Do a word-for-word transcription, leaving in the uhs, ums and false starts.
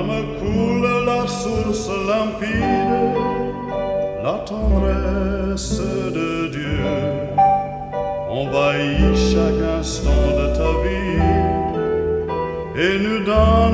Comme coule la source limpide, la tendresse de Dieu envahit chaque instant de ta vie et nous donne